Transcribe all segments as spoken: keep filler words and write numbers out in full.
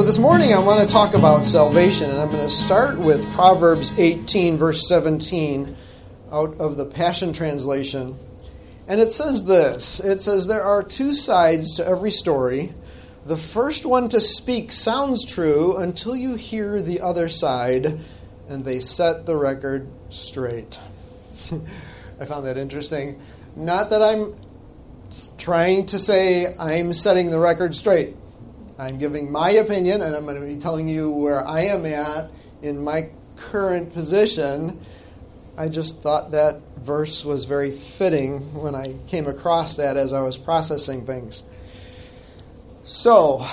So this morning I want to talk about salvation, and I'm going to start with Proverbs eighteen, verse seventeen, out of the Passion Translation. And it says this, it says, "There are two sides to every story. The first one to speak sounds true until you hear the other side, and they set the record straight." I found that interesting. Not that I'm trying to say I'm setting the record straight. I'm giving my opinion, and I'm going to be telling you where I am at in my current position. I just thought that verse was very fitting when I came across that as I was processing things. So,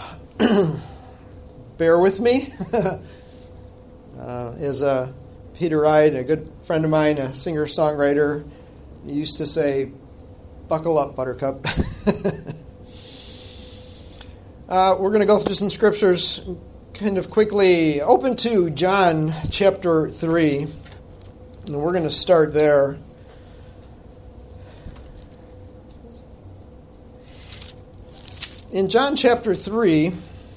bear with me. uh, as a Peter Wright, a good friend of mine, a singer-songwriter, he used to say, "Buckle up, Buttercup." uh, we're going to go through some scriptures kind of quickly. Open to John chapter three, and we're going to start there. In John chapter three,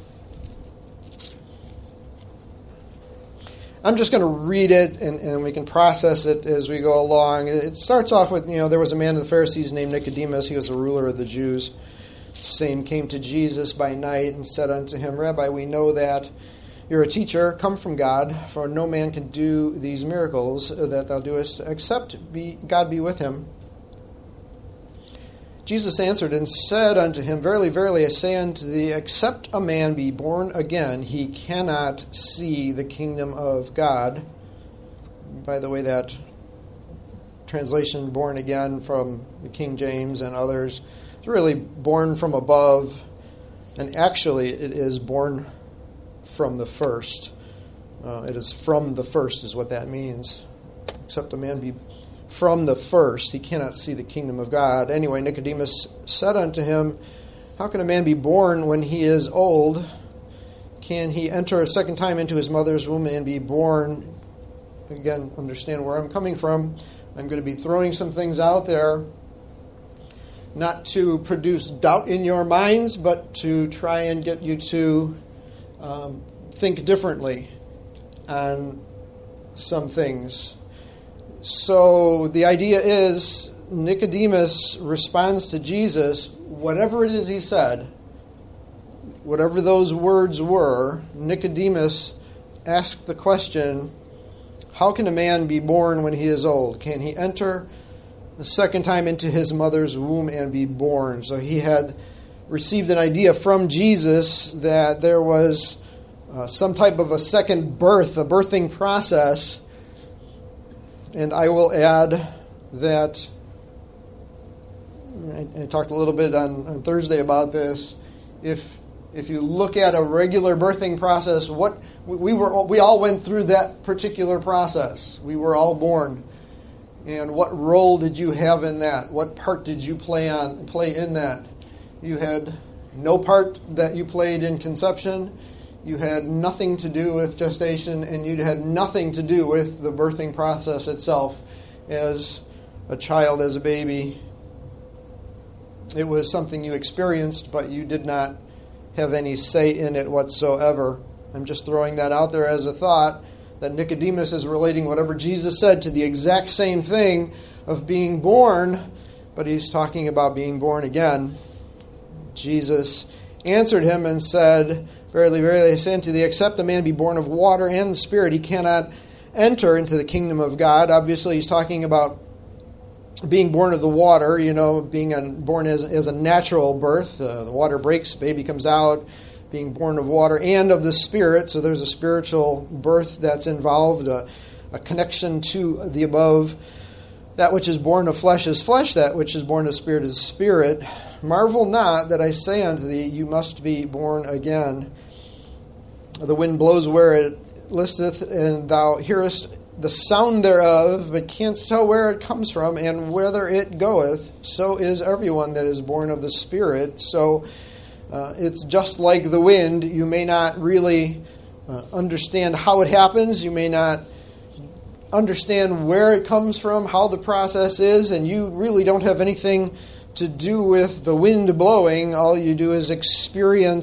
I'm just going to read it, and, and we can process it as we go along. It starts off with, you know, there was a man of the Pharisees named Nicodemus. He was a ruler of the Jews. Same came to Jesus by night and said unto him, "Rabbi, we know that you're a teacher, come from God, for no man can do these miracles that thou doest, except be, God be with him." Jesus answered and said unto him, "Verily, verily, I say unto thee, except a man be born again, he cannot see the kingdom of God." By the way, that translation, born again, from the King James and others, is really born from above, and actually it is born from the first. Uh, it is from the first is what that means. Except a man be from the first, he cannot see the kingdom of God. Anyway, Nicodemus said unto him, "How can a man be born when he is old? Can he enter a second time into his mother's womb and be born?" Again, understand where I'm coming from. I'm going to be throwing some things out there, not to produce doubt in your minds, but to try and get you to um, think differently on some things. So the idea is Nicodemus responds to Jesus, whatever it is he said, whatever those words were, Nicodemus asked the question, how can a man be born when he is old? Can he enter the second time into his mother's womb and be born? So he had received an idea from Jesus that there was uh, some type of a second birth, a birthing process. And I will add that, I, I talked a little bit on, on Thursday about this, if if you look at a regular birthing process, what we were we all went through that particular process. We were all born. And what role did you have in that? What part did you play on play in that? You had no part that you played in conception. You had nothing to do with gestation, and you had nothing to do with the birthing process itself as a child, as a baby. It was something you experienced, but you did not have any say in it whatsoever. I'm just throwing that out there as a thought, that Nicodemus is relating whatever Jesus said to the exact same thing of being born, but he's talking about being born again. Jesus answered him and said, "Verily, verily, I say unto thee, except a man be born of water and the Spirit, he cannot enter into the kingdom of God." Obviously, he's talking about being born of the water, you know, being a, born as, as a natural birth. Uh, the water breaks, baby comes out, being born of water and of the Spirit. So there's a spiritual birth that's involved, a, a connection to the above. That which is born of flesh is flesh, that which is born of spirit is spirit. Marvel not that I say unto thee, you must be born again. The wind blows where it listeth, and thou hearest the sound thereof, but canst tell where it comes from and whither it goeth. So is everyone that is born of the Spirit. So uh, it's just like the wind. You may not really uh, understand how it happens. You may not understand where it comes from, how the process is, and you really don't have anything to do with the wind blowing. All you do is experience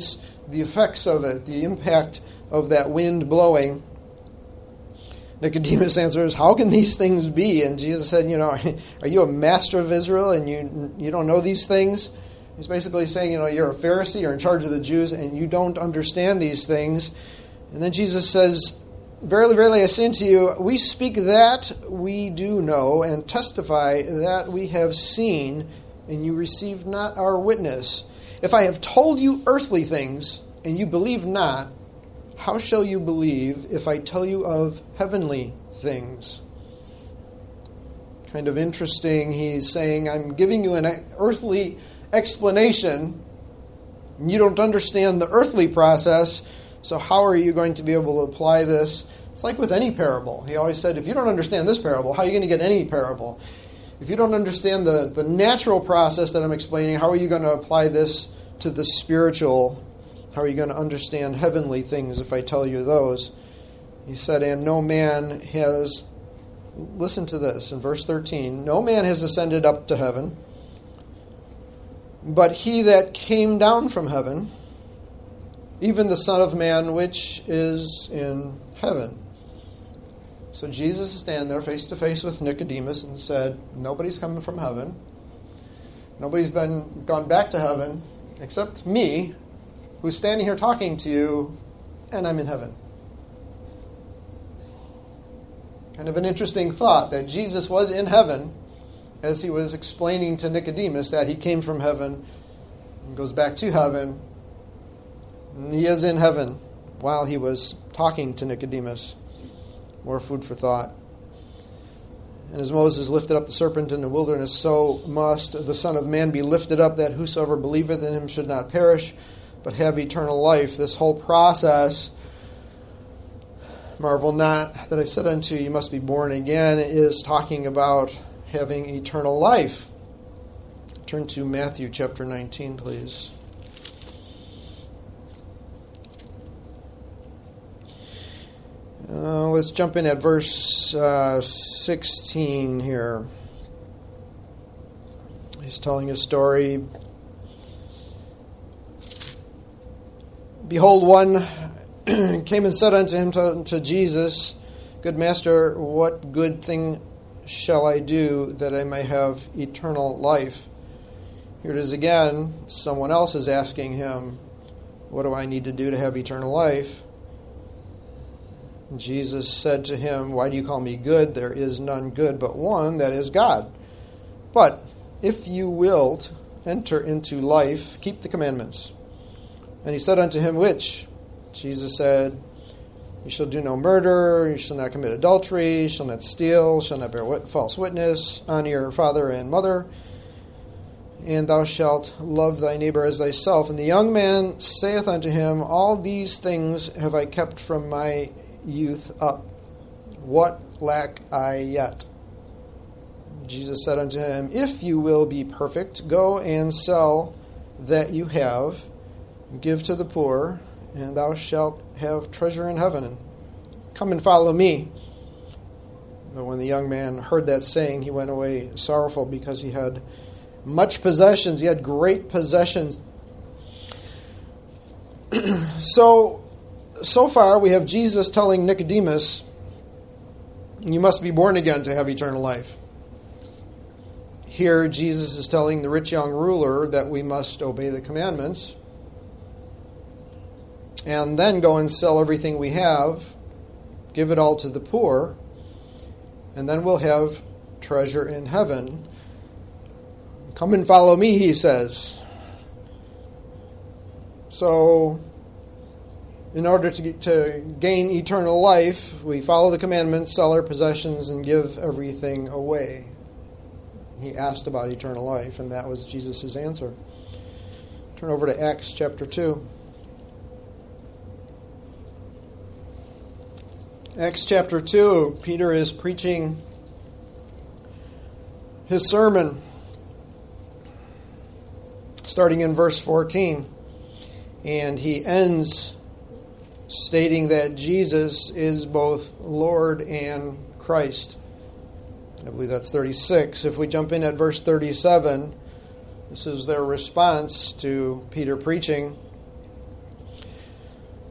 the effects of it, the impact of that wind blowing. Nicodemus answers, how can these things be? And Jesus said, you know, are you a master of Israel and you you don't know these things? He's basically saying, you know, you're a Pharisee, you're in charge of the Jews, and you don't understand these things. And then Jesus says, verily, verily, I say unto you, we speak that we do know, and testify that we have seen, and you receive not our witness. If I have told you earthly things, and you believe not, how shall you believe if I tell you of heavenly things? Kind of interesting. He's saying, I'm giving you an earthly explanation. You don't understand the earthly process, so how are you going to be able to apply this? It's like with any parable. He always said, if you don't understand this parable, how are you going to get any parable? If you don't understand the, the natural process that I'm explaining, how are you going to apply this to the spiritual? How are you going to understand heavenly things if I tell you those? He said, and no man has, listen to this in verse thirteen, no man has ascended up to heaven, but he that came down from heaven, even the Son of Man which is in heaven. So Jesus is standing there face to face with Nicodemus and said, nobody's coming from heaven. Nobody's been gone back to heaven except me, who's standing here talking to you, and I'm in heaven. Kind of an interesting thought that Jesus was in heaven as he was explaining to Nicodemus that he came from heaven and goes back to heaven. And he is in heaven while he was talking to Nicodemus. More food for thought. And as Moses lifted up the serpent in the wilderness, so must the Son of Man be lifted up, that whosoever believeth in him should not perish, but have eternal life. This whole process, marvel not that I said unto you, you must be born again, is talking about having eternal life. Turn to Matthew chapter nineteen, please. Uh, let's jump in at verse uh, sixteen here. He's telling a story. Behold, one came and said unto him, to, to Jesus, Good Master, what good thing shall I do that I may have eternal life? Here it is again. Someone else is asking him, what do I need to do to have eternal life? Jesus said to him, why do you call me good? There is none good but one, that is God. But if you wilt enter into life, keep the commandments. And he said unto him, which? Jesus said, you shall do no murder, you shall not commit adultery, you shall not steal, shall not bear wit- false witness, honor your father and mother, and thou shalt love thy neighbor as thyself. And the young man saith unto him, all these things have I kept from my youth up. What lack I yet? Jesus said unto him, if you will be perfect, go and sell that you have, give to the poor, and thou shalt have treasure in heaven. And come and follow me. But when the young man heard that saying, he went away sorrowful, because he had much possessions. He had great possessions. so, so far we have Jesus telling Nicodemus, you must be born again to have eternal life. Here Jesus is telling the rich young ruler that we must obey the commandments, and then go and sell everything we have, give it all to the poor, and then we'll have treasure in heaven. Come and follow me, he says. So, in order to, get, to gain eternal life, we follow the commandments, sell our possessions, and give everything away. He asked about eternal life, and that was Jesus' answer. Turn over to Acts chapter two. Acts chapter two, Peter is preaching his sermon, starting in verse fourteen. And he ends stating that Jesus is both Lord and Christ. I believe that's thirty-six. If we jump in at verse thirty-seven, this is their response to Peter preaching.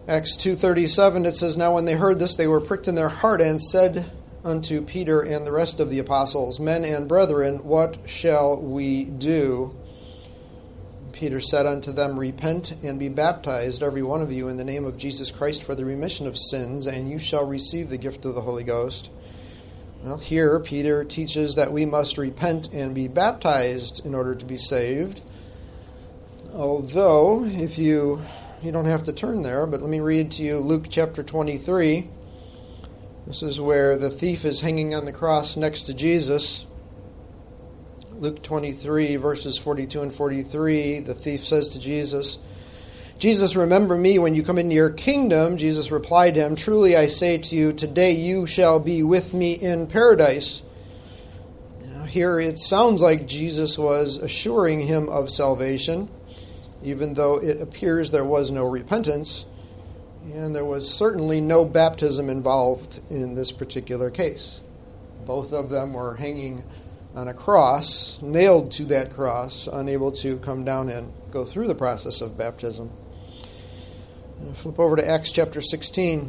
Acts two thirty-seven, it says, "Now when they heard this, they were pricked in their heart and said unto Peter and the rest of the apostles, Men and brethren, what shall we do? Peter said unto them, Repent and be baptized, every one of you, in the name of Jesus Christ for the remission of sins, and you shall receive the gift of the Holy Ghost." Well, here Peter teaches that we must repent and be baptized in order to be saved. Although, if you you don't have to turn there, but let me read to you Luke chapter twenty-three. This is where the thief is hanging on the cross next to Jesus. Luke twenty-three, verses forty-two and forty-three, the thief says to Jesus, "Jesus, remember me when you come into your kingdom." Jesus replied to him, "Truly I say to you, today you shall be with me in paradise." Now here it sounds like Jesus was assuring him of salvation, even though it appears there was no repentance, and there was certainly no baptism involved in this particular case. Both of them were hanging on a cross, nailed to that cross, unable to come down and go through the process of baptism. Now flip over to Acts chapter sixteen.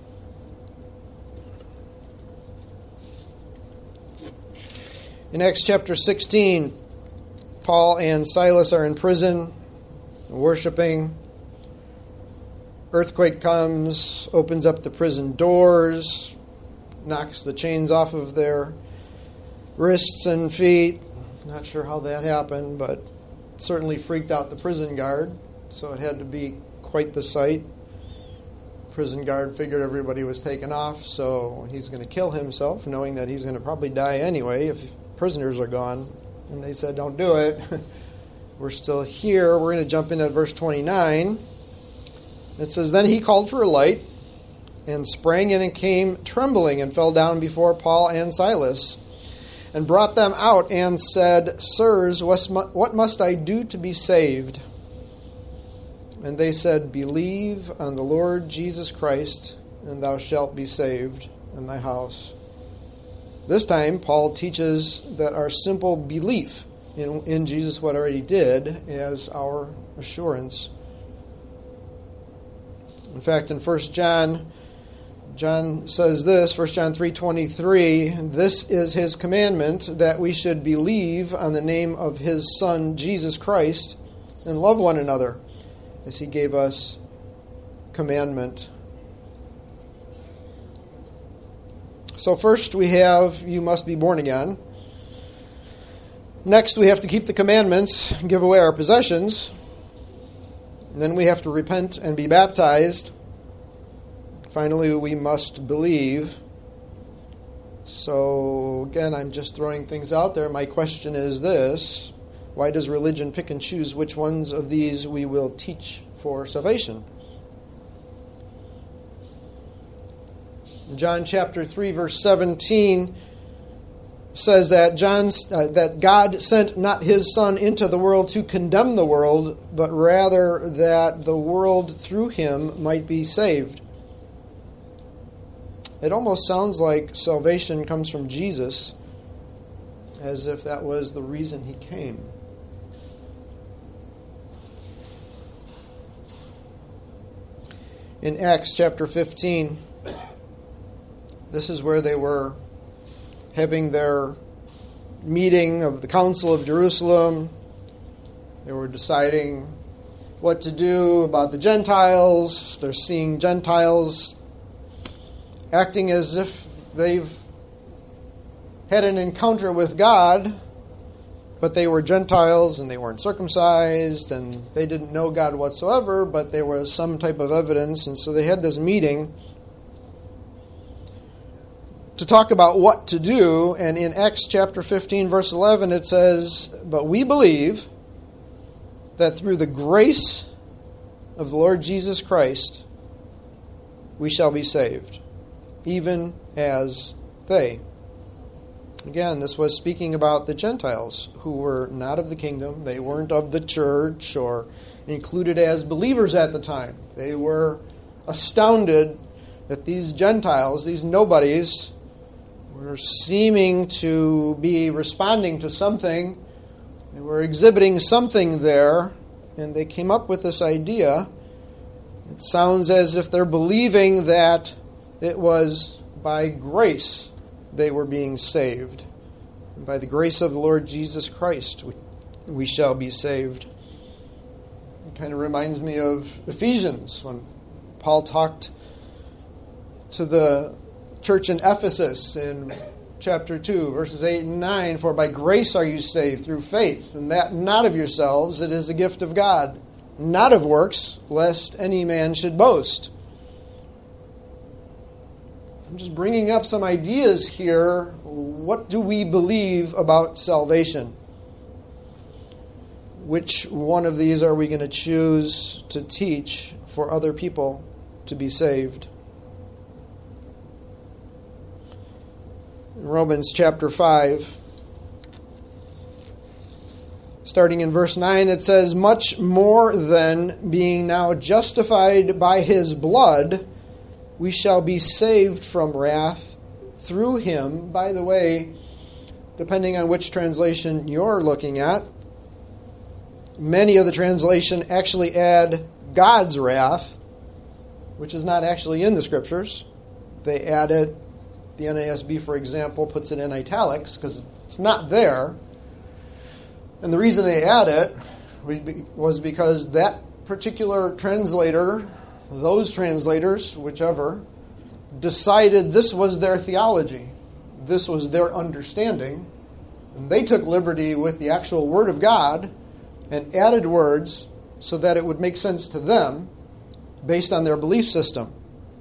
In Acts chapter sixteen, Paul and Silas are in prison, worshiping. Earthquake comes, opens up the prison doors, knocks the chains off of their wrists and feet. Not sure how that happened, but certainly freaked out the prison guard, so it had to be quite the sight. Prison guard figured everybody was taken off, so he's going to kill himself, knowing that he's going to probably die anyway if prisoners are gone. And they said, "Don't do it. We're still here." We're going to jump in at verse twenty-nine. It says, "Then he called for a light and sprang in and came trembling and fell down before Paul and Silas and brought them out and said, Sirs, what must I do to be saved? And they said, Believe on the Lord Jesus Christ, and thou shalt be saved in thy house." This time, Paul teaches that our simple belief in, in Jesus, what already did, as our assurance. In fact, in First John, John says this, First John three twenty-three, "This is his commandment, that we should believe on the name of his Son, Jesus Christ, and love one another, as he gave us commandment." So first we have, you must be born again. Next, we have to keep the commandments, give away our possessions. And then we have to repent and be baptized. Finally, we must believe. So, again, I'm just throwing things out there. My question is this: why does religion pick and choose which ones of these we will teach for salvation? John chapter three, verse seventeen says that John, uh, that God sent not his Son into the world to condemn the world, but rather that the world through him might be saved. It almost sounds like salvation comes from Jesus, as if that was the reason he came. In Acts chapter fifteen, this is where they were having their meeting of the Council of Jerusalem. They were deciding what to do about the Gentiles. They're seeing Gentiles acting as if they've had an encounter with God, but they were Gentiles and they weren't circumcised and they didn't know God whatsoever, but there was some type of evidence, and so they had this meeting to talk about what to do. And in Acts chapter fifteen, verse eleven, it says, "But we believe that through the grace of the Lord Jesus Christ, we shall be saved, even as they." Again, this was speaking about the Gentiles who were not of the kingdom. They weren't of the church or included as believers at the time. They were astounded that these Gentiles, these nobodies, were seeming to be responding to something. They were exhibiting something there, and they came up with this idea It sounds as if they're believing that it was by grace they were being saved. And by the grace of the Lord Jesus Christ, we, we shall be saved. It kind of reminds me of Ephesians, when Paul talked to the church in Ephesus in chapter two, verses eight and nine, "For by grace are you saved through faith, and that not of yourselves, it is a gift of God, not of works, lest any man should boast." I'm just bringing up some ideas here. What do we believe about salvation? Which one of these are we going to choose to teach for other people to be saved? In Romans chapter five, starting in verse nine, it says, "Much more then, being now justified by his blood, we shall be saved from wrath through him." By the way, depending on which translation you're looking at, many of the translation actually add God's wrath, which is not actually in the Scriptures. They add it. The N A S B, for example, puts it in italics because it's not there. And the reason they add it was because that particular translator, those translators, whichever, decided this was their theology. This was their understanding. And they took liberty with the actual Word of God and added words so that it would make sense to them based on their belief system.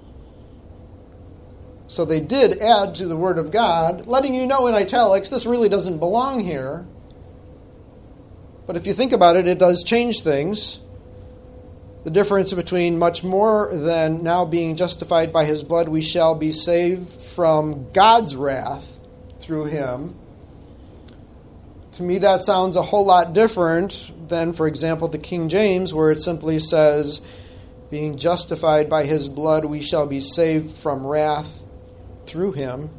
So they did add to the Word of God, letting you know in italics, this really doesn't belong here. But if you think about it, it does change things. The difference between much more than now being justified by his blood, we shall be saved from God's wrath through him. To me, that sounds a whole lot different than, for example, the King James, where it simply says, being justified by his blood, we shall be saved from wrath through him.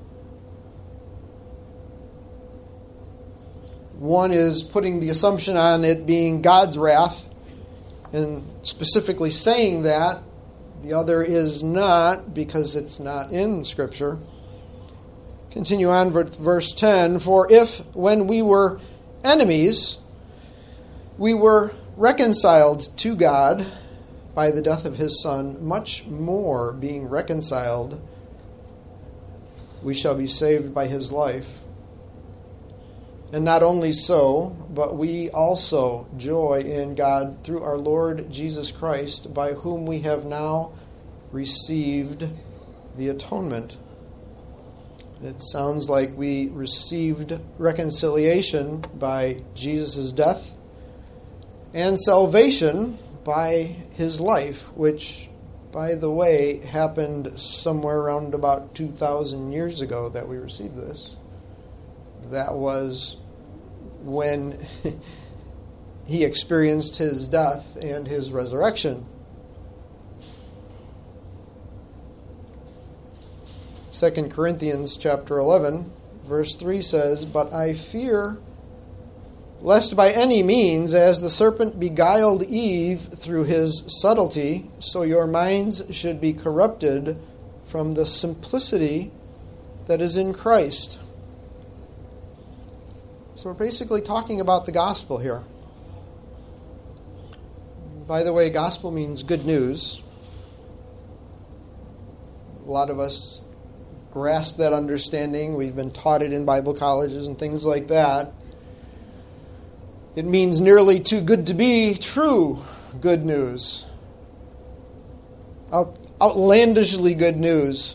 One is putting the assumption on it being God's wrath and specifically saying that. The other is not, because it's not in Scripture. Continue on with verse ten. "For if, when we were enemies, we were reconciled to God by the death of his Son, much more, being reconciled, we shall be saved by his life. And not only so, but we also joy in God through our Lord Jesus Christ, by whom we have now received the atonement." It sounds like we received reconciliation by Jesus' death and salvation by his life, which, by the way, happened somewhere around about two thousand years ago that we received this. That was when he experienced his death and his resurrection. Second Corinthians chapter eleven, verse three says, "But I fear lest by any means, as the serpent beguiled Eve through his subtlety, so your minds should be corrupted from the simplicity that is in Christ." So we're basically talking about the gospel here. By the way, gospel means good news. A lot of us grasp that understanding. We've been taught it in Bible colleges and things like that. It means nearly too good to be true good news. Out, outlandishly good news.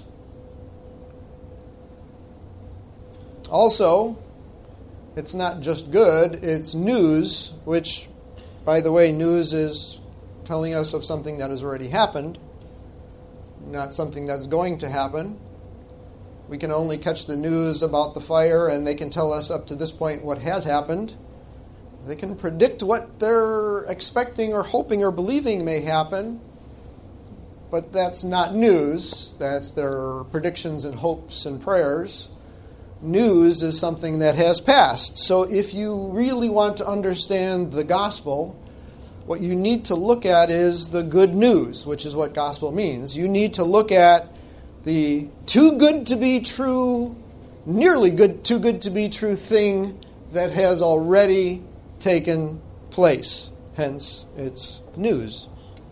Also, it's not just good, it's news, which, by the way, news is telling us of something that has already happened, not something that's going to happen. We can only catch the news about the fire, and they can tell us up to this point what has happened. They can predict what they're expecting or hoping or believing may happen, but that's not news. That's their predictions and hopes and prayers. News is something that has passed. So if you really want to understand the gospel, What you need to look at is the good news, which is what gospel means. You need to look at the too good to be true, nearly good, too good to be true thing that has already taken place. Hence, it's news.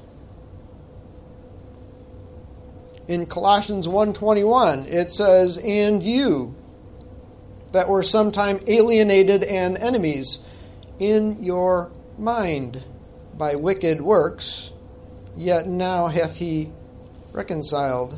In Colossians one twenty-one, it says, "And you that were sometime alienated and enemies in your mind by wicked works, yet now hath he reconciled."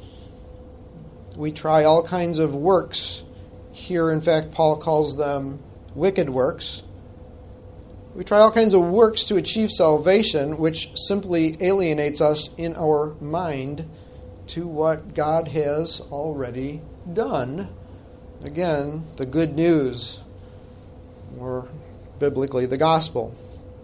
We try all kinds of works. Here, in fact, Paul calls them wicked works. We try all kinds of works to achieve salvation, which simply alienates us in our mind to what God has already done. Again, the good news, or biblically, the gospel.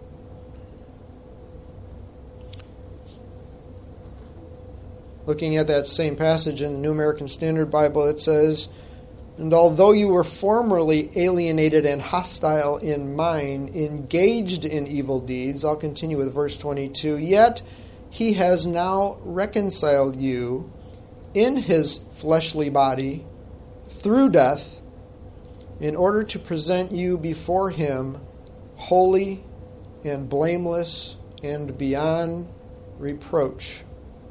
Looking at that same passage in the New American Standard Bible, it says, "And although you were formerly alienated and hostile in mind, engaged in evil deeds," I'll continue with verse twenty-two, "yet he has now reconciled you in his fleshly body through death, in order to present you before him holy and blameless and beyond reproach."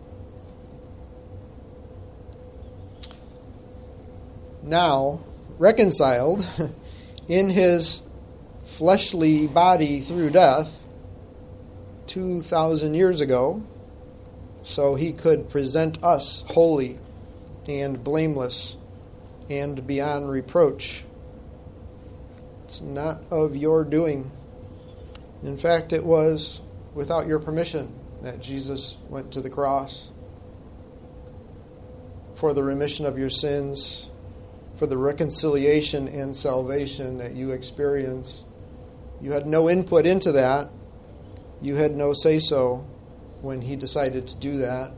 Now, reconciled in his fleshly body through death two thousand years ago, so he could present us holy and blameless and beyond reproach. It's not of your doing. In fact, it was without your permission that Jesus went to the cross for the remission of your sins, for the reconciliation and salvation that you experience. You had no input into that. You had no say-so when he decided to do that.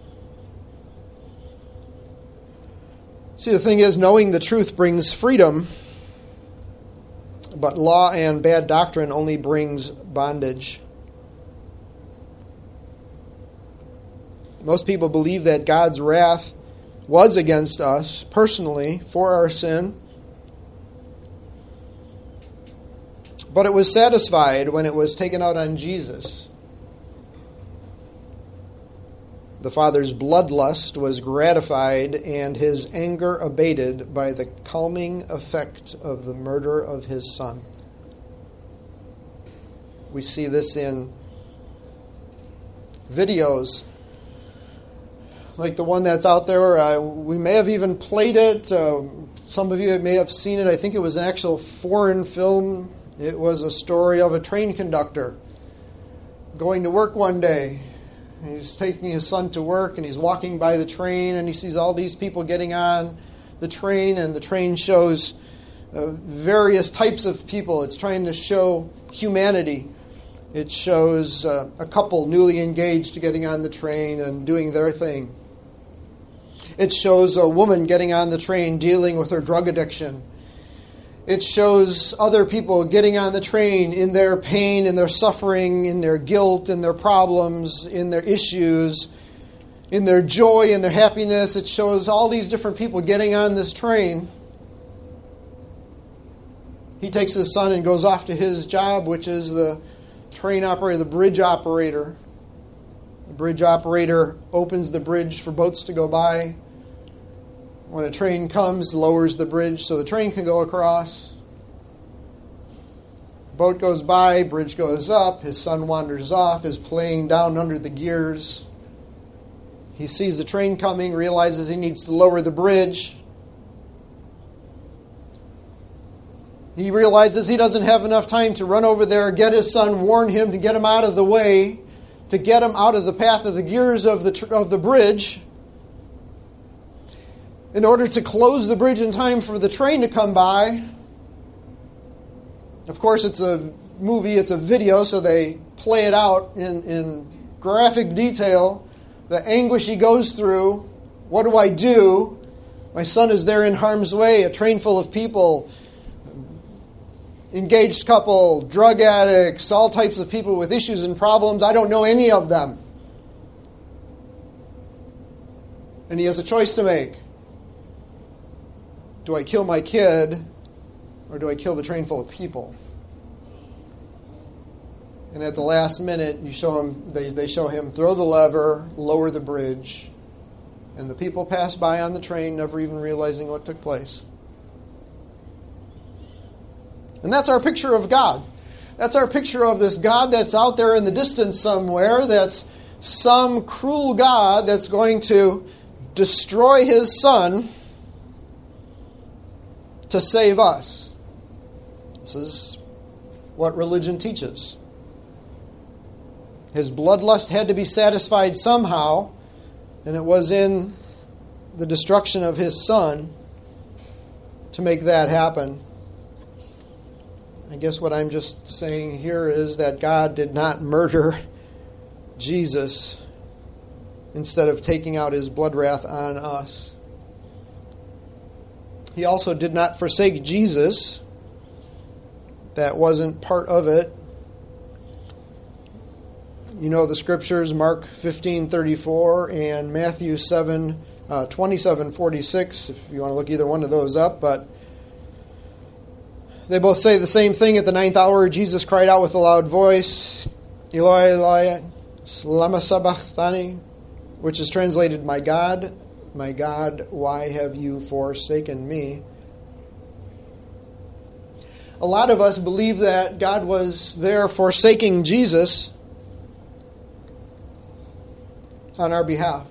See, the thing is, knowing the truth brings freedom, but law and bad doctrine only brings bondage. Most people believe that God's wrath was against us personally for our sin, but it was satisfied when it was taken out on Jesus. The Father's bloodlust was gratified and his anger abated by the calming effect of the murder of his Son. We see this in videos like the one that's out there. Uh, we may have even played it. Uh, some of you may have seen it. I think it was an actual foreign film. It was a story of a train conductor going to work one day. He's taking his son to work, and he's walking by the train, and he sees all these people getting on the train, and the train shows uh, various types of people. It's trying to show humanity. It shows uh, a couple newly engaged getting on the train and doing their thing. It shows a woman getting on the train dealing with her drug addiction. It shows other people getting on the train in their pain, in their suffering, in their guilt, in their problems, in their issues, in their joy, in their happiness. It shows all these different people getting on this train. He takes his son and goes off to his job, which is the train operator, the bridge operator. The bridge operator opens the bridge for boats to go by. When a train comes, lowers the bridge so the train can go across. Boat goes by, bridge goes up, his son wanders off, is playing down under the gears. He sees the train coming, realizes he needs to lower the bridge. He realizes he doesn't have enough time to run over there, get his son, warn him to get him out of the way, to get him out of the path of the gears of the tr- of the bridge, in order to close the bridge in time for the train to come by. Of course, it's a movie, it's a video, so they play it out in, in graphic detail. The anguish he goes through. What do I do? My son is there in harm's way, a train full of people. engaged couple, drug addicts, all types of people with issues and problems. I don't know any of them. And he has a choice to make. Do I kill my kid, or do I kill the train full of people? And at the last minute, you show him. They, they show him throw the lever, lower the bridge, and the people pass by on the train, never even realizing what took place. And that's our picture of God. That's our picture of this God that's out there in the distance somewhere, that's some cruel God that's going to destroy his Son to save us. This is what religion teaches. His bloodlust had to be satisfied somehow, and it was in the destruction of his Son to make that happen. I guess what I'm just saying here is that God did not murder Jesus instead of taking out his blood wrath on us. He also did not forsake Jesus. That wasn't part of it. You know the scriptures, Mark fifteen thirty-four and Matthew seven uh, twenty-seven forty-six, if you want to look either one of those up, but they both say the same thing. At the ninth hour, Jesus cried out with a loud voice, Eloi, Eloi, lama sabachthani, which is translated, My God, my God, why have you forsaken me? A lot of us believe that God was there forsaking Jesus on our behalf.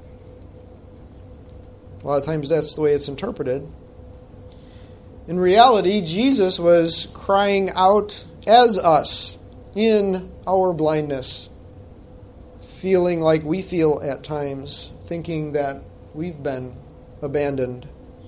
A lot of times that's the way it's interpreted. In reality, Jesus was crying out as us in our blindness, feeling like we feel at times, thinking that we've been abandoned.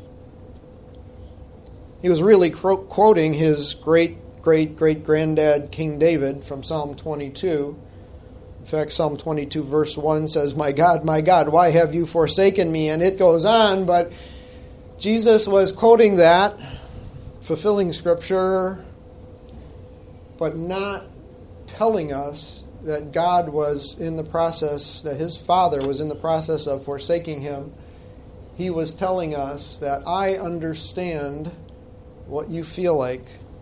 He was really cro- quoting his great, great, great granddad, King David, from Psalm twenty-two. In fact, Psalm twenty-two verse one says, My God, my God, why have you forsaken me? And it goes on, but Jesus was quoting that, fulfilling Scripture, but not telling us that God was in the process, that his Father was in the process of forsaking him. He was telling us that I understand what you feel like.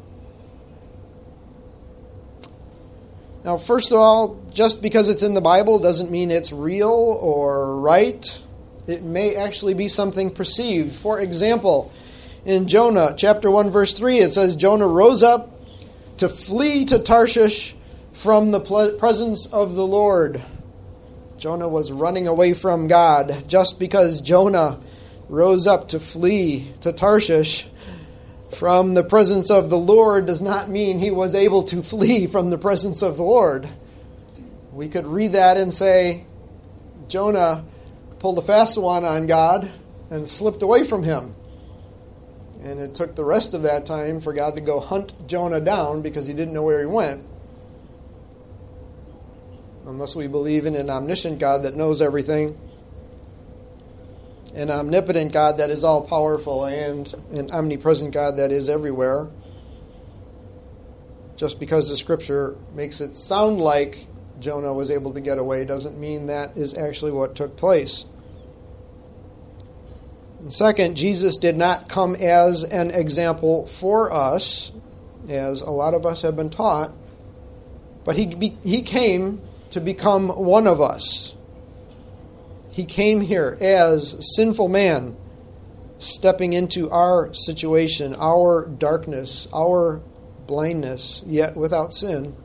Now, first of all, just because it's in the Bible doesn't mean it's real or right. It may actually be something perceived. For example, in Jonah chapter one verse three, it says, Jonah rose up to flee to Tarshish from the ple- presence of the Lord. Jonah was running away from God. Just because Jonah rose up to flee to Tarshish from the presence of the Lord does not mean he was able to flee from the presence of the Lord. We could read that and say, Jonah pulled a fast one on God and slipped away from him. And it took the rest of that time for God to go hunt Jonah down because he didn't know where he went. Unless we believe in an omniscient God that knows everything, an omnipotent God that is all-powerful, and an omnipresent God that is everywhere. Just because the Scripture makes it sound like Jonah was able to get away doesn't mean that is actually what took place. And second, Jesus did not come as an example for us, as a lot of us have been taught, but he he came to become one of us. He came here as sinful man, stepping into our situation, our darkness, our blindness, yet without sin.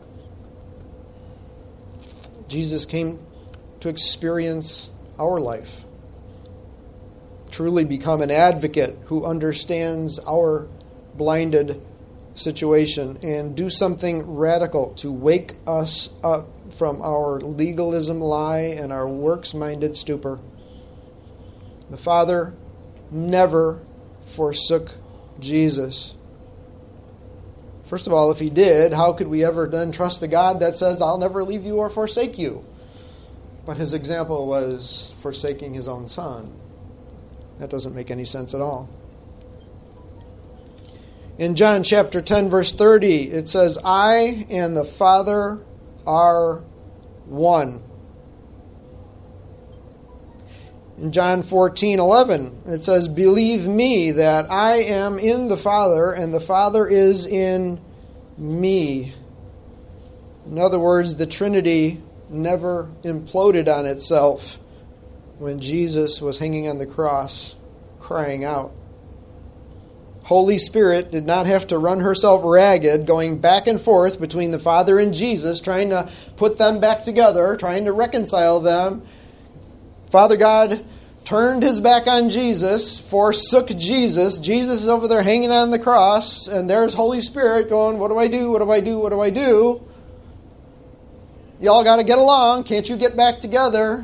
Jesus came to experience our life, truly become an advocate who understands our blinded situation and do something radical to wake us up from our legalism lie and our works-minded stupor. The Father never forsook Jesus. First of all, if he did, how could we ever then trust the God that says, I'll never leave you or forsake you? But his example was forsaking his own Son. That doesn't make any sense at all. In John chapter ten, verse thirty, it says, I and the Father are one. In John fourteen eleven, it says, believe me that I am in the Father and the Father is in me. In other words, the Trinity never imploded on itself when Jesus was hanging on the cross crying out. Holy Spirit did not have to run herself ragged, going back and forth between the Father and Jesus, trying to put them back together, trying to reconcile them. Father God turned his back on Jesus, forsook Jesus. Jesus is over there hanging on the cross, and there's Holy Spirit going, what do I do, what do I do, what do I do? Y'all got to get along. Can't you get back together?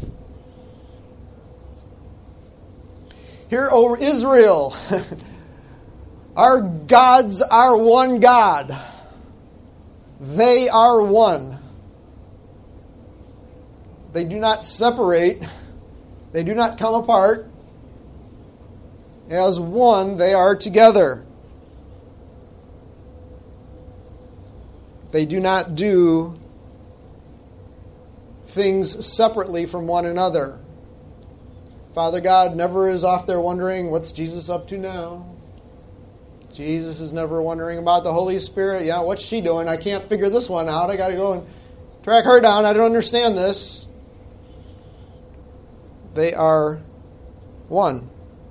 Hear, O Israel, our gods are one God. They are one. They do not separate. They do not come apart. As one, they are together. They do not do things separately from one another. Father God never is off there wondering, what's Jesus up to now? Jesus is never wondering about the Holy Spirit. Yeah, what's she doing? I can't figure this one out. I got to go and track her down. I don't understand this. They are one.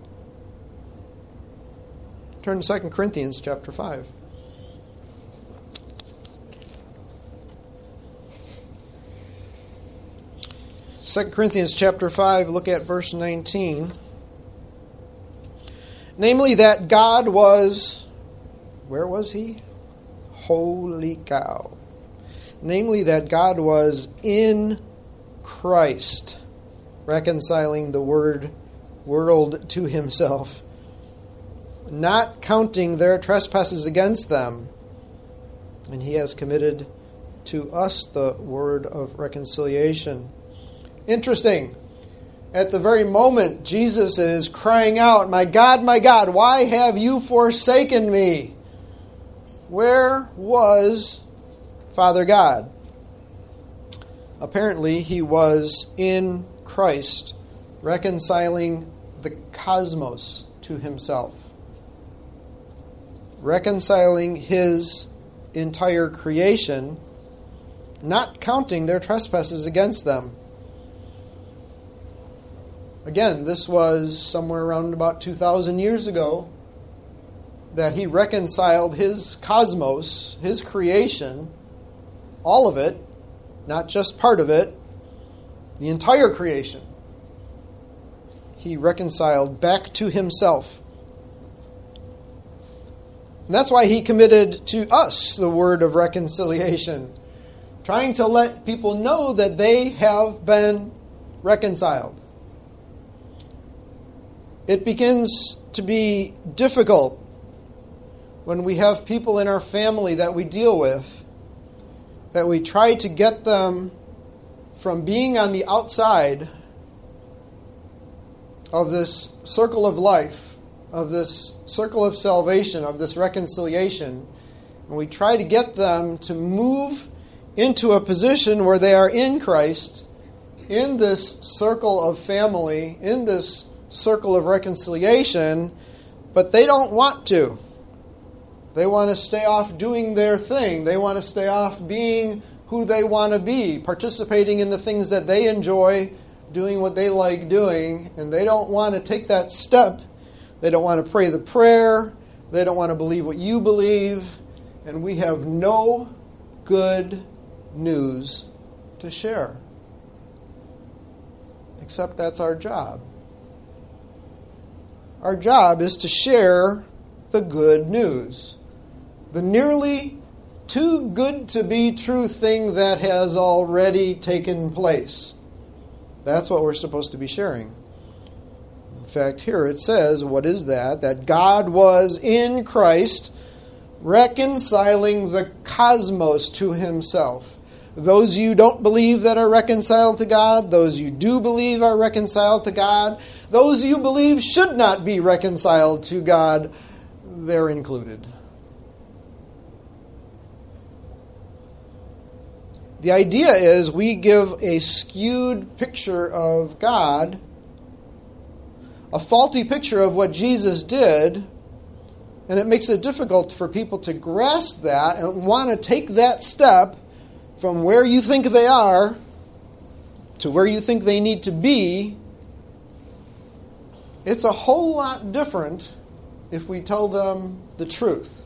Turn to Second Corinthians chapter five. Second Corinthians chapter five, look at verse nineteen. Namely that God was, where was he? Holy cow. Namely that God was in Christ, reconciling the word world to himself, not counting their trespasses against them, and he has committed to us the word of reconciliation. Interesting. At the very moment Jesus is crying out, my God, my God, why have you forsaken me? Where was Father God? Apparently he was in Christ, reconciling the cosmos to himself, reconciling his entire creation, not counting their trespasses against them. Again, this was somewhere around about two thousand years ago that he reconciled his cosmos, his creation, all of it, not just part of it, the entire creation. He reconciled back to himself. And that's why he committed to us the word of reconciliation, trying to let people know that they have been reconciled. It begins to be difficult when we have people in our family that we deal with, that we try to get them from being on the outside of this circle of life, of this circle of salvation, of this reconciliation, and we try to get them to move into a position where they are in Christ, in this circle of family, in this circle of reconciliation, but they don't want to. They want to stay off doing their thing. They want to stay off being who they want to be, participating in the things that they enjoy, doing what they like doing, and they don't want to take that step. They don't want to pray the prayer. They don't want to believe what you believe, and we have no good news to share. Except that's our job. Our job is to share the good news. The nearly too good to be true thing that has already taken place. That's what we're supposed to be sharing. In fact, here it says, what is that? That God was in Christ, reconciling the cosmos to himself. Those you don't believe that are reconciled to God, those you do believe are reconciled to God, those you believe should not be reconciled to God, they're included. The idea is we give a skewed picture of God, a faulty picture of what Jesus did, and it makes it difficult for people to grasp that and want to take that step from where you think they are to where you think they need to be. It's a whole lot different if we tell them the truth,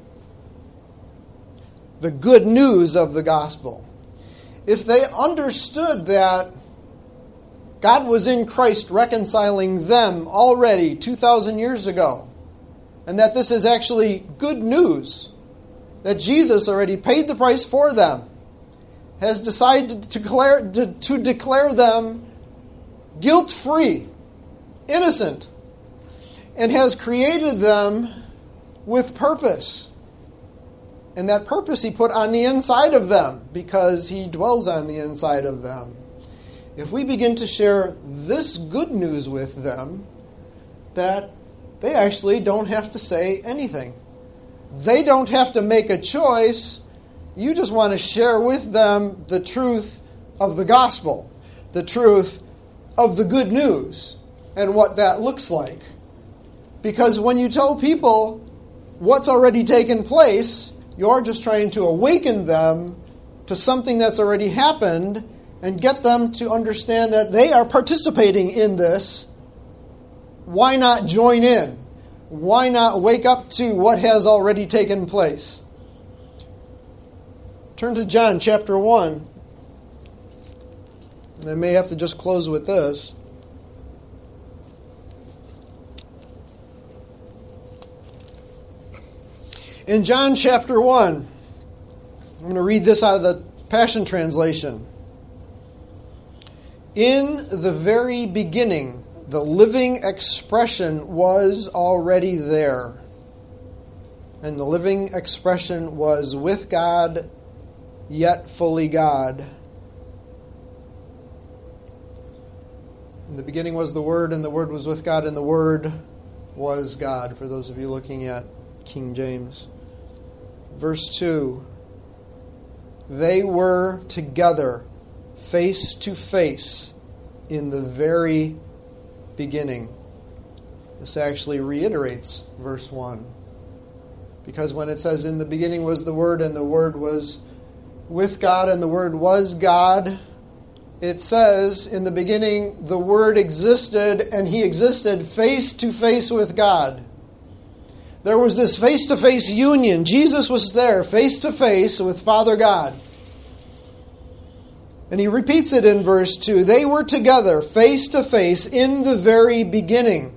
the good news of the gospel. If they understood that God was in Christ reconciling them already two thousand years ago, and that this is actually good news, that Jesus already paid the price for them, has decided to declare, to, to declare them guilt-free, innocent, and has created them with purpose. And that purpose He put on the inside of them because He dwells on the inside of them. If we begin to share this good news with them, that they actually don't have to say anything. They don't have to make a choice. You just want to share with them the truth of the gospel, the truth of the good news, and what that looks like. Because when you tell people what's already taken place, you're just trying to awaken them to something that's already happened and get them to understand that they are participating in this. Why not join in? Why not wake up to what has already taken place? Turn to John chapter one. And I may have to just close with this. In John chapter one, I'm going to read this out of the Passion Translation. In the very beginning, the living expression was already there. And the living expression was with God, yet fully God. In the beginning was the Word, and the Word was with God, and the Word was God, for those of you looking at King James. Verse two, they were together, face to face, in the very beginning. This actually reiterates verse one. Because when it says, in the beginning was the Word, and the Word was with God, and the Word was God, it says, in the beginning the Word existed, and He existed face to face with God. There was this face-to-face union. Jesus was there, face-to-face with Father God. And He repeats it in verse two. They were together, face-to-face, in the very beginning.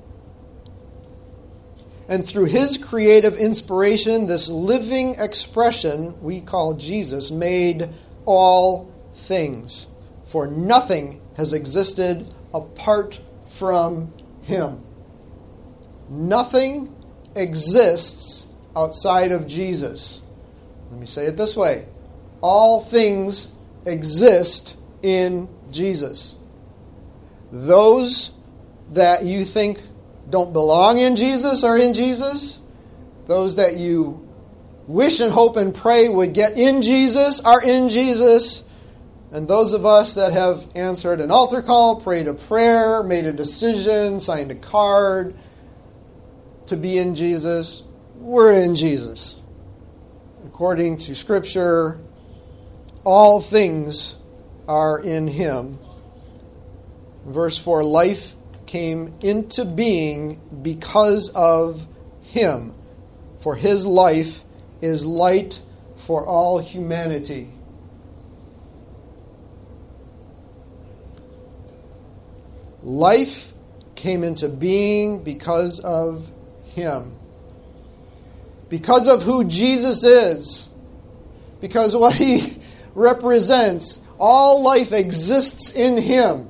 And through His creative inspiration, this living expression we call Jesus made all things. For nothing has existed apart from Him. Nothing exists outside of Jesus. Let me say it this way. All things exist in Jesus. Those that you think don't belong in Jesus are in Jesus. Those that you wish and hope and pray would get in Jesus are in Jesus. And those of us that have answered an altar call, prayed a prayer, made a decision, signed a card to be in Jesus, we're in Jesus. According to Scripture, all things are in Him. Verse four, life came into being because of Him, for His life is light for all humanity. Life came into being because of Him. Because of who Jesus is. Because what He represents. All life exists in Him.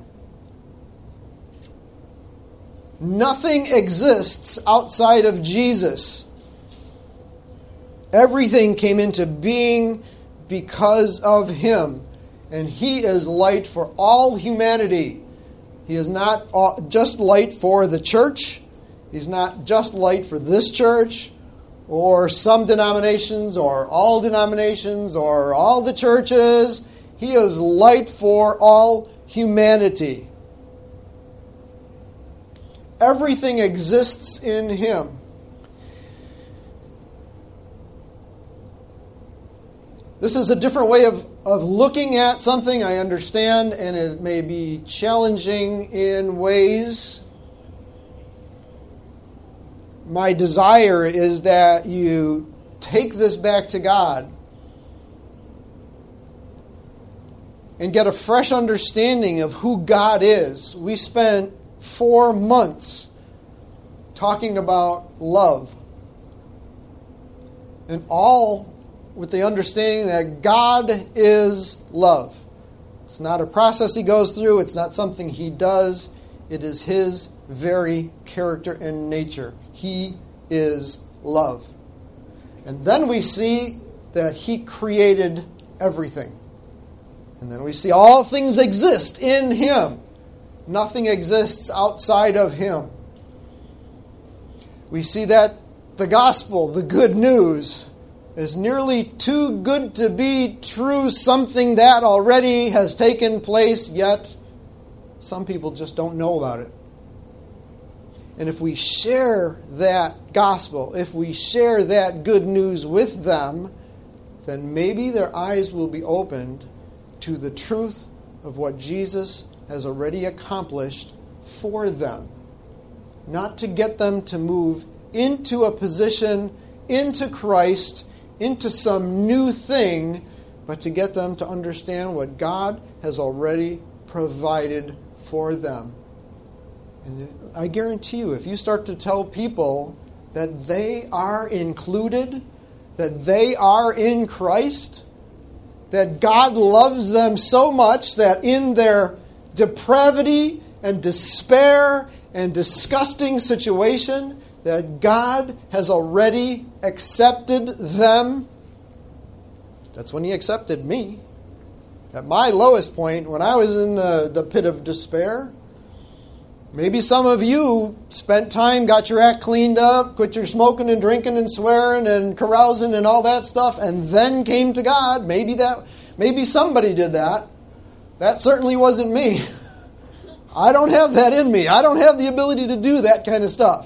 Nothing exists outside of Jesus. Everything came into being because of Him. And He is light for all humanity. He is not just light for the church. He's not just light for this church or some denominations, or all denominations, or all the churches. He is light for all humanity. Everything exists in Him. This is a different way of, of looking at something, I understand, and it may be challenging in ways. My desire is that you take this back to God and get a fresh understanding of who God is. We spent four months talking about love, and all with the understanding that God is love. It's not a process He goes through. It's not something He does. It is His very character and nature. He is love. And then we see that He created everything. And then we see all things exist in Him. Nothing exists outside of Him. We see that the gospel, the good news, is nearly too good to be true, something that already has taken place, yet some people just don't know about it. And if we share that gospel, if we share that good news with them, then maybe their eyes will be opened to the truth of what Jesus has already accomplished for them. Not to get them to move into a position, into Christ, into some new thing, but to get them to understand what God has already provided for them. And I guarantee you, if you start to tell people that they are included, that they are in Christ, that God loves them so much that in their depravity and despair and disgusting situation, that God has already accepted them. That's when He accepted me. At my lowest point, when I was in the, the pit of despair. Maybe some of you spent time, got your act cleaned up, quit your smoking and drinking and swearing and carousing and all that stuff, and then came to God. Maybe that, maybe somebody did that. That certainly wasn't me. I don't have that in me. I don't have the ability to do that kind of stuff.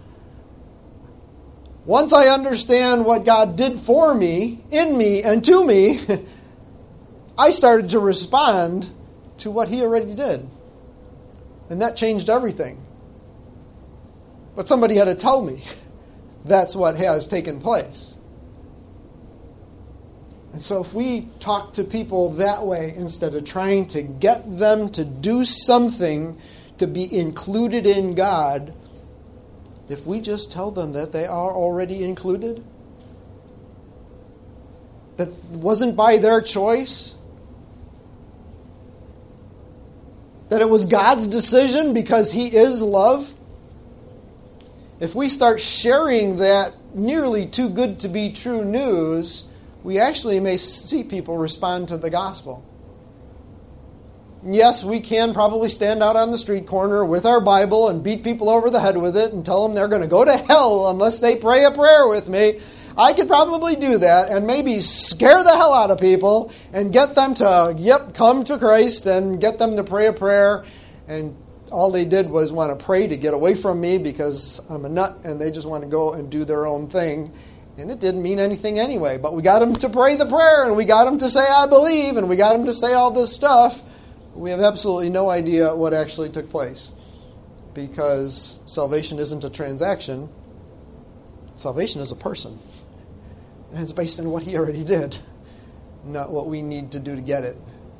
Once I understand what God did for me, in me, and to me, I started to respond to what He already did. And that changed everything. But somebody had to tell me that's what has taken place. And so if we talk to people that way, instead of trying to get them to do something to be included in God, if we just tell them that they are already included, that wasn't by their choice, that it was God's decision because He is love, if we start sharing that nearly too good to be true news, we actually may see people respond to the gospel. Yes, we can probably stand out on the street corner with our Bible and beat people over the head with it and tell them they're going to go to hell unless they pray a prayer with me. I could probably do that and maybe scare the hell out of people and get them to, yep, come to Christ and get them to pray a prayer. And all they did was want to pray to get away from me because I'm a nut and they just want to go and do their own thing. And it didn't mean anything anyway. But we got them to pray the prayer and we got them to say, I believe, and we got them to say all this stuff. We have absolutely no idea what actually took place because salvation isn't a transaction. Salvation is a person. And it's based on what He already did, not what we need to do to get it.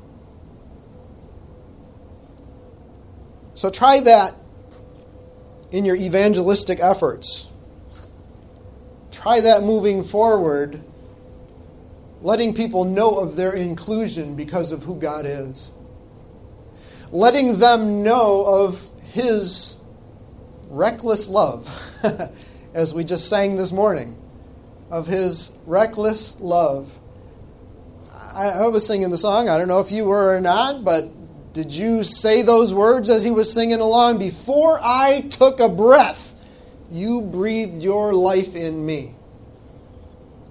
So try that in your evangelistic efforts. Try that moving forward, letting people know of their inclusion because of who God is. Letting them know of His reckless love, as we just sang this morning, of His reckless love. I, I was singing the song, I don't know if you were or not, but did you say those words as he was singing along? Before I took a breath, you breathed your life in me.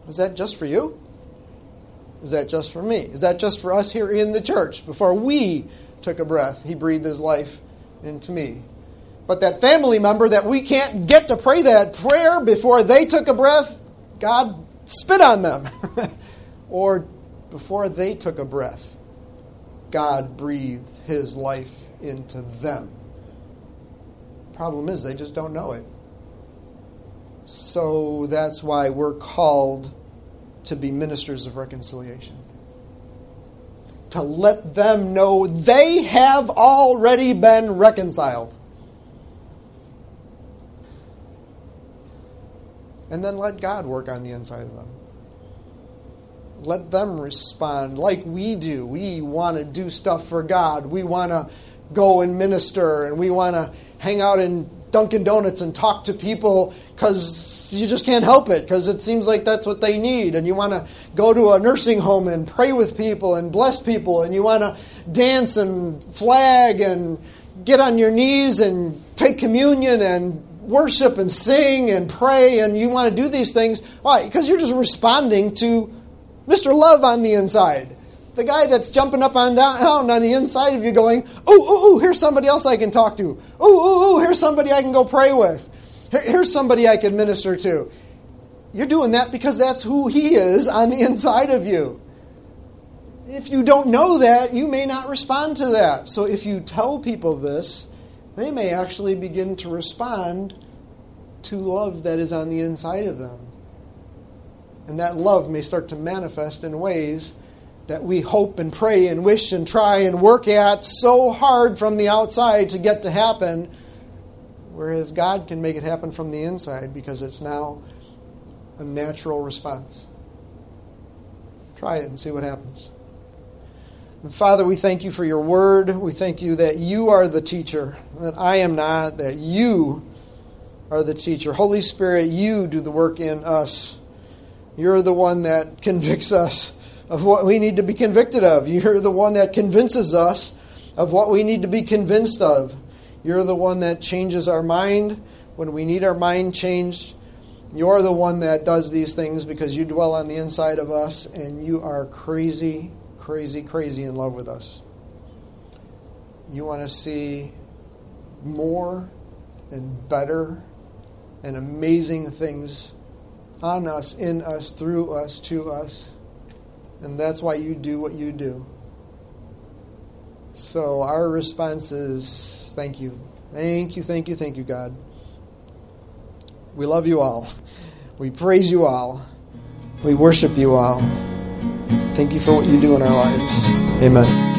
Is that just for you? Is that just for me? Is that just for us here in the church? Before we took a breath, he breathed his life into me. But that family member that we can't get to pray that prayer before they took a breath, God spit on them. Or before they took a breath, God breathed his life into them. Problem is, they just don't know it. So that's why we're called to be ministers of reconciliation. To let them know they have already been reconciled. And then let God work on the inside of them. Let them respond like we do. We want to do stuff for God. We want to go and minister, and we want to hang out in Dunkin' Donuts and talk to people because you just can't help it, because it seems like that's what they need. And you want to go to a nursing home and pray with people and bless people, and you want to dance and flag and get on your knees and take communion and worship and sing and pray, and you want to do these things. Why? Because you're just responding to Mister Love on the inside. The guy that's jumping up and down on the inside of you going, ooh, ooh, ooh, here's somebody else I can talk to. Ooh, ooh, ooh, here's somebody I can go pray with. Here, here's somebody I can minister to. You're doing that because that's who he is on the inside of you. If you don't know that, you may not respond to that. So if you tell people this, they may actually begin to respond to love that is on the inside of them. And that love may start to manifest in ways that we hope and pray and wish and try and work at so hard from the outside to get to happen, whereas God can make it happen from the inside because it's now a natural response. Try it and see what happens. And Father, we thank you for your word. We thank you that you are the teacher, that I am not, that you are the teacher. Holy Spirit, you do the work in us. You're the one that convicts us of what we need to be convicted of. You're the one that convinces us of what we need to be convinced of. You're the one that changes our mind when we need our mind changed. You're the one that does these things because you dwell on the inside of us, and you are crazy, crazy, crazy in love with us. You want to see more and better and amazing things on us, in us, through us, to us. And that's why you do what you do. So our response is thank you. Thank you, thank you, thank you, God. We love you all. We praise you all. We worship you all. Thank you for what you do in our lives. Amen.